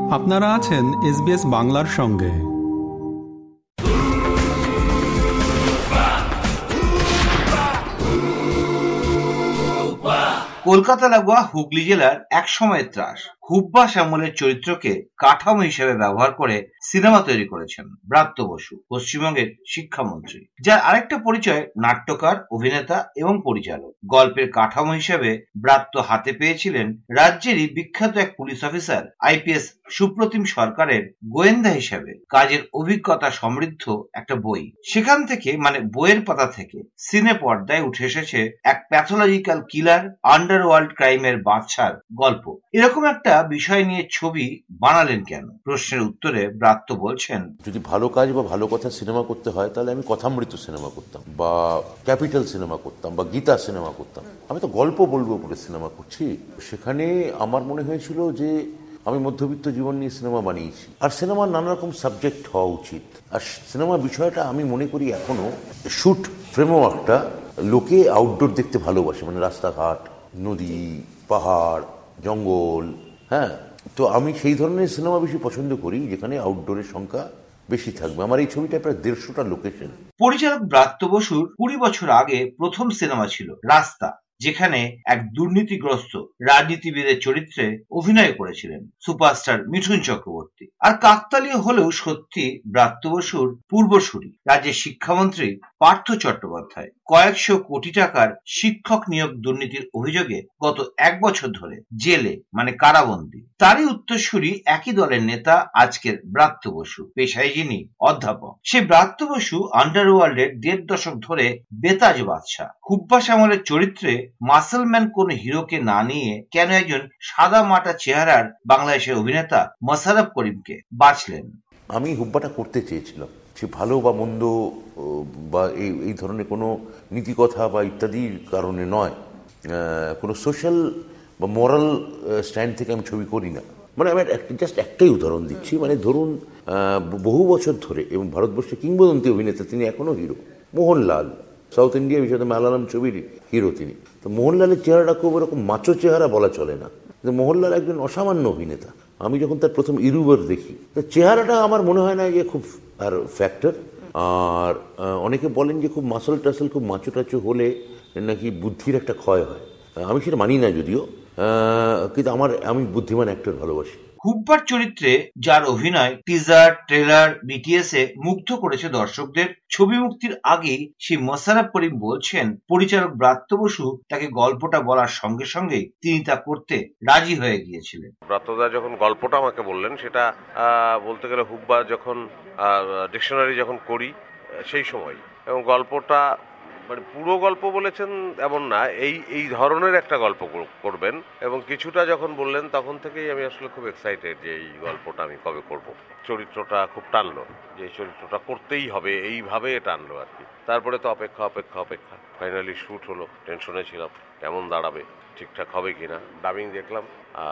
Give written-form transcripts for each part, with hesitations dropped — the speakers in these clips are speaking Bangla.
আপনারা আছেন SBS বাংলার সঙ্গে। কলকাতা লাগোয়া হুগলি জেলার এক সময়ের ত্রাস হুব্বা শ্যামলের চরিত্রকে কাঠামো হিসেবে ব্যবহার করে সিনেমা তৈরি করেছেন ব্রাত্য বসু, পশ্চিমবঙ্গের শিক্ষামন্ত্রী, যার আরেকটা পরিচয় নাট্যকার, অভিনেতা এবং পরিচালক। গল্পের কাঠামো হিসেবে ব্রাত্য হাতে পেয়েছিলেন রাজ্যেরই বিখ্যাত এক পুলিশ অফিসার IPS সুপ্রতিম সরকারের গোয়েন্দা হিসেবে কাজের অভিজ্ঞতা সমৃদ্ধ একটা বই। সেখান থেকে বইয়ের পাতা থেকে সিনে পর্দায় উঠে এসেছে এক প্যাথোলজিক্যাল কিলার, আন্ডারওয়ার্ল্ড ক্রাইমের বাদশার গল্প। এরকম একটা বিষয় নিয়ে ছবি বানালেন কেন? প্রশ্নের উত্তরে ব্রাত্য বলছেন, যদি ভালো কাজ বা ভালো কথা সিনেমা করতে হয় তাহলে আমি কথামৃত সিনেমা করতাম, বা ক্যাপিটাল সিনেমা করতাম, বা গীতা সিনেমা করতাম। আমি তো গল্প বলবো বলে সিনেমা করছি। সেখানে আমার মনে হয়েছিল যে আমি মধ্যবিত্ত জীবন নিয়ে সিনেমা বানিয়েছি, আর সিনেমার নানা রকম সাবজেক্ট হওয়া উচিত। আর সিনেমা বিষয়টা আমি মনে করি এখনো শুট ফ্রেমওয়ার্কটা লোকে আউটডোর দেখতে ভালোবাসে, রাস্তাঘাট, নদী, পাহাড়, জঙ্গল। হ্যাঁ, তো আমি সেই ধরনের সিনেমা বেশি পছন্দ করি যেখানে আউটডোরের সংখ্যা বেশি থাকবে। আমার এই ছবিটা প্রায় 150টা লোকেশন। পরিচালক ব্রাত্য বসুর 20 বছর আগে প্রথম সিনেমা ছিল রাস্তা, যেখানে এক দুর্নীতিগ্রস্ত রাজনীতিবিদের চরিত্রে অভিনয় করেছিলেন সুপারস্টার মিঠুন চক্রবর্তী। আর কাকতালীয় হলেও সত্যি ব্রাত্য বসুর পূর্বসূরি রাজ্যের শিক্ষামন্ত্রী পার্থ চট্টোপাধ্যায় কয়েকশো কোটি টাকার শিক্ষক নিয়োগ দুর্নীতির অভিযোগে গত 1 বছর ধরে জেলে কারাবন্দী। তারই উত্তরসূরি একই দলের নেতা আজকের ব্রাত্য বসু, পেশায় যিনি অধ্যাপক। সে ব্রাত্য বসু আন্ডারওয়ার্ল্ডের 1.5 দশক ধরে বেতাজ বাদশাহ। হুব্বা শ্যামলের চরিত্রে মাসলম্যান কোন হিরোকে না নিয়ে কেন একজন সাদা মাটা চেহারার বাংলাদেশের অভিনেতা মোশাররফ করিমকে বাছলেন? আমি হুব্বাটা করতে চেয়েছিলাম, সে ভালো বা মন্দ বা এই ধরনের কোনো নীতিকথা বা ইত্যাদির কারণে নয়, কোনো সোশ্যাল বা মোরাল স্ট্যান্ড থেকে আমি ছবি করি না। আমি জাস্ট একটাই উদাহরণ দিচ্ছি। ধরুন, বহু বছর ধরে এবং ভারতবর্ষের কিংবদন্তি অভিনেতা, তিনি এখনো হিরো, মোহনলাল, সাউথ ইন্ডিয়া বিশেষত মালায়ালাম ছবির হিরো তিনি। তো মোহনলালের চেহারাটা খুব এরকম মাচো চেহারা বলা চলে না, কিন্তু মোহনলাল একজন অসামান্য অভিনেতা। আমি যখন তার প্রথম ইরুবার দেখি, তো চেহারাটা আমার মনে হয় না যে খুব আর ফ্যাক্টর। আর অনেকে বলেন যে খুব মাসল টাসল, খুব মাচো টাচো হলে নাকি বুদ্ধির একটা ক্ষয় হয়। আমি সেটা মানি না যদিও, কিন্তু আমি বুদ্ধিমান অ্যাক্টর ভালোবাসি। হুব্বার চরিত্রে যার অভিনয় টিজার, ট্রেলার, BTS এ মুগ্ধ করেছে দর্শকদের, ছবি মুক্তির আগেই সেই মোশাররফ করিম বলছেন পরিচালক ব্রাত্য বসু তাকে গল্পটা বলার সঙ্গে সঙ্গেই তিনি তা করতে রাজি হয়ে গিয়েছিলেন। ব্রাত্যদা যখন গল্পটা আমাকে বললেন, সেটা বলতে গেলে হুব্বা যখন ডিকশনারি যখন করি সেই সময়, এবং গল্পটা পুরো গল্প বলেছেন এমন না, এই ধরনের একটা গল্প করবেন। এবং কিছুটা যখন বললেন তখন থেকেই আমি আসলে খুব এক্সাইটেড যে এই গল্পটা আমি কবে করব। চরিত্রটা খুব টানলো, যে এই চরিত্রটা করতেই হবে, এইভাবে টানলো আর কি। তারপরে তো অপেক্ষা ফাইনালি শ্যুট হলো। টেনশনে ছিলাম কেমন দাঁড়াবে, ঠিকঠাক হবে কিনা। ডাবিং দেখলাম,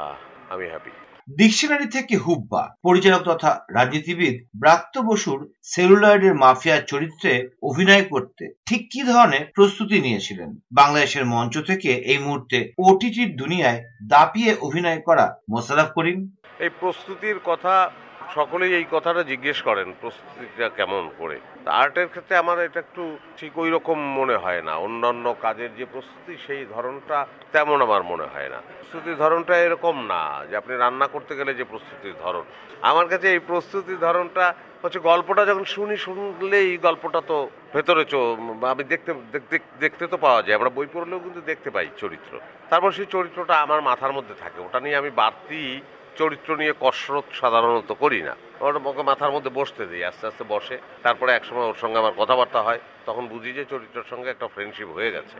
আমি হ্যাপি। ডিকশনারি থেকে হুব্বা পরিচালক তথা রাজনীতিবিদ ব্রাত্য বসুর সেলুলয়েডের মাফিয়ার চরিত্রে অভিনয় করতে ঠিক কি ধরনের প্রস্তুতি নিয়েছিলেন? বাংলাদেশের মঞ্চ থেকে এই মুহূর্তে OTTর দুনিয়ায় দাপিয়ে অভিনয় করা মোশাররফ করিম। এই প্রস্তুতির কথা সকলেই এই কথাটা জিজ্ঞেস করেন, প্রস্তুতিটা কেমন করে। আর্টের ক্ষেত্রে আমার এটা একটু ঠিক ওই রকম মনে হয় না। অন্যান্য কাজের যে প্রস্তুতি, সেই ধরনটা তেমন আমার মনে হয় না। প্রস্তুতির ধরনটা এরকম না যে আপনি রান্না করতে গেলে যে প্রস্তুতির ধরন। আমার কাছে এই প্রস্তুতির ধরনটা হচ্ছে গল্পটা যখন শুনলেই গল্পটা তো ভেতরে আমি দেখতে তো পাওয়া যায়। আমরা বই পড়লেও কিন্তু দেখতে পাই চরিত্র। তারপর সেই চরিত্রটা আমার মাথার মধ্যে থাকে। ওটা নিয়ে আমি বাড়তি চরিত্র নিয়ে কসরত সাধারণত করি না। ওকে মাথার মধ্যে বসতে দিই, আস্তে আস্তে বসে। তারপরে একসময় ওর সঙ্গে আমার কথাবার্তা হয়, তখন বুঝি যে চরিত্রের সঙ্গে একটা ফ্রেন্ডশিপ হয়ে গেছে।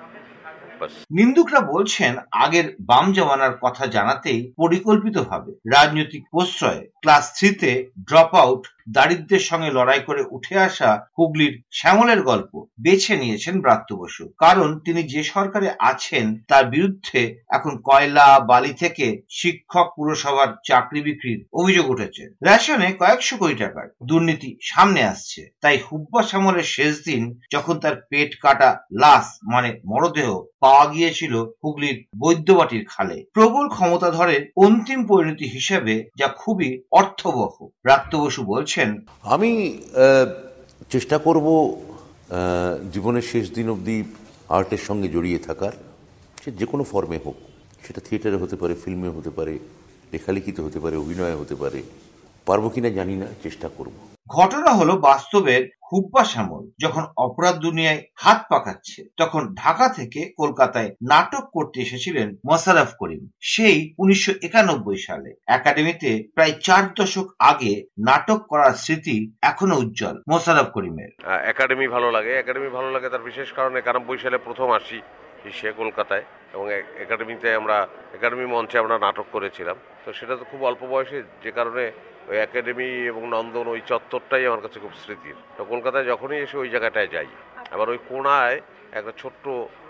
নিন্দুকরা বলছেন আগের বাম জমানার কথা জানাতেই পরিকল্পিতভাবে রাজনৈতিক প্রশ্রয়ে ক্লাস 3-তে ড্রপ আউট দারিদ্র্যের সঙ্গে লড়াই করে উঠে আসা হুগলির শ্যামলের গল্প বেছে নিয়েছেন ব্রাত্য বসু, কারণ তিনি যে সরকারে আছেন তার বিরুদ্ধে এখন কয়লা বালি থেকে শিক্ষক পুরসভার চাকরি বিক্রির অভিযোগ উঠেছে। রেশনে কয়েকশো কোটি টাকার দুর্নীতি সামনে আসছে। তাই হুব্বা শ্যামলের শেষ দিন যখন তার পেট কাটা লাশ মানে মরদেহ পাওয়া গিয়েছিল হুগলির বৈদ্যবাটির খালে, প্রবল ক্ষমতাধরের অন্তিম পরিণতি হিসেবে যা খুবই অর্থবহ। ব্রাত্য বসু বলছেন, আমি চেষ্টা করব জীবনের শেষ দিন অবধি আর্টের সঙ্গে জড়িয়ে থাকার, সে যে কোনো ফর্মে হোক, সেটা থিয়েটারে হতে পারে, ফিল্মে হতে পারে, লেখালেখিতে হতে পারে, অভিনয়ে হতে পারে। পারবো কিনা জানি না, চেষ্টা করব। ঘটনা হলো বাস্তবের হুব্বা শ্যামল যখন অপরাধ দুনিয়ায় হাত পাকাচ্ছে তখন ঢাকা থেকে কলকাতায় নাটক করতে এসেছিলেন মোশাররফ করিম। সেই 1991 সালে একাডেমিতে প্রায় 4 দশক আগে নাটক করার স্মৃতি এখনো উজ্জ্বল মোশাররফ করিমের। একাডেমি ভালো লাগে তার বিশেষ কারণ 91 সালে প্রথম আসি সে কলকাতায়, এবং একাডেমি মঞ্চে আমরা নাটক করেছিলাম। তো সেটা তো খুব অল্প বয়সে, যে কারণে ওই একাডেমি এবং নন্দন ওই চত্বরটাই আমার কাছে খুব স্মৃতির। তো কলকাতায় যখনই এসে ওই জায়গাটায় যাই, আবার ওই কোণায় একটা ছোট্ট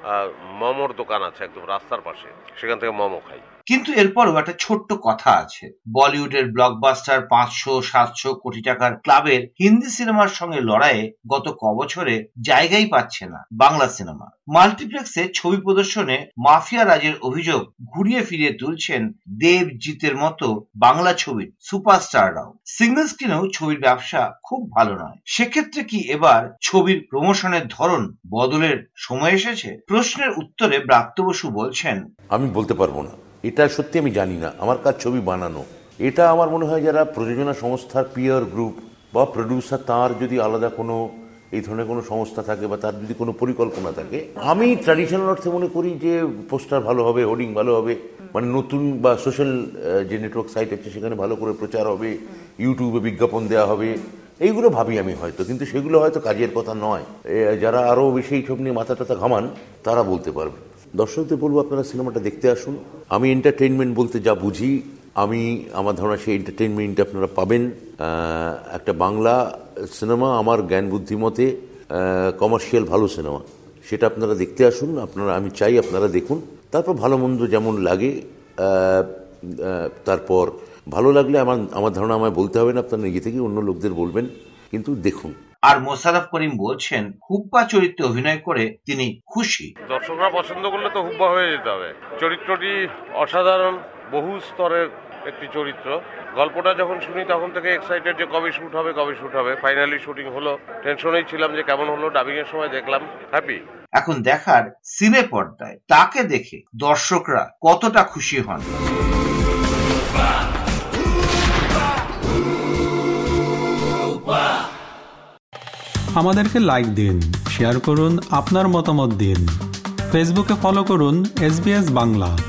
মোমোর দোকান আছে একদম রাস্তার পাশে, সেখান থেকে মোমো খাই। কিন্তু এরপরও একটা ছোট্ট কথা আছে, বলিউডের ব্লকবাস্টার 500-700 কোটি টাকার ক্লাবের হিন্দি সিনেমার সঙ্গে লড়াইয়ে গত কবছরে জায়গাই পাচ্ছে না বাংলা সিনেমা। মাল্টিপ্লেক্সে ছবি প্রদর্শনে মাফিয়া রাজের অভিযোগ ঘুরিয়ে ফিরিয়ে তুলছেন দেবজিতের মতো বাংলা ছবির সুপারস্টাররাও। সিঙ্গল স্ক্রিনেও ছবির ব্যবসা খুব ভালো নয়। সেক্ষেত্রে কি এবার ছবির প্রমোশনের ধরন বদলের সময় এসেছে? প্রশ্নের উত্তরে ব্রাত্য বসু বলছেন, আমি বলতে পারবো না, এটা সত্যি আমি জানি না। আমার কাজ ছবি বানানো। এটা আমার মনে হয় যারা প্রযোজনা সংস্থার পিয়ার গ্রুপ বা প্রডিউসার, তার যদি আলাদা কোনো এই ধরনের কোনো সংস্থা থাকে বা তার যদি কোনো পরিকল্পনা থাকে, আমি ট্র্যাডিশনাল অর্থে মনে করি যে পোস্টার ভালো হবে, হোর্ডিং ভালো হবে, মানে নতুন বা সোশ্যাল যে নেটওয়ার্ক সাইট আছে সেখানে ভালো করে প্রচার হবে, ইউটিউবে বিজ্ঞাপন দেওয়া হবে, এইগুলো ভাবি আমি হয়তো। কিন্তু সেগুলো হয়তো কাজের কথা নয়। যারা আরও বেশি এইসব নিয়ে মাথা টাথা ঘামান তারা বলতে পারবে। দর্শকদের বলবো আপনারা সিনেমাটা দেখতে আসুন। আমি এন্টারটেইনমেন্ট বলতে যা বুঝি, আমার ধারণা সেই এন্টারটেইনমেন্ট আপনারা পাবেন। একটা বাংলা সিনেমা আমার জ্ঞান বুদ্ধিমতে কমার্শিয়াল ভালো সিনেমা, সেটা আপনারা দেখতে আসুন। আমি চাই আপনারা দেখুন, তারপর ভালো মন্দ যেমন লাগে, তারপর ভালো লাগলে আমার ধারণা আমায় বলতে হবে না, আপনারা নিজে থেকে অন্য লোকদের বলবেন, কিন্তু দেখুন। আর মোশাররফ করিম বলছেন, হুব্বা চরিত্রে অভিনয় করে তিনি খুশি। দর্শকরা পছন্দ করলে তো হুব্বা হয়ে যেতে হবে। চরিত্রটি অসাধারণ, বহু স্তরের একটি চরিত্র। গল্পটা যখন শুনি তখন থেকে এক্সাইটেড যে কবে শুট হবে। ফাইনালি শুটিং হলো, টেনশনেই ছিলাম যে কেমন হলো। ডাবিং এর সময় দেখলাম, হ্যাপি। এখন দেখার সিনে পর্দায় তাকে দেখে দর্শকরা কতটা খুশি হন। আমাদেরকে লাইক দিন, শেয়ার করুন, আপনার মতামত দিন। ফেসবুকে ফলো করুন SBS বাংলা।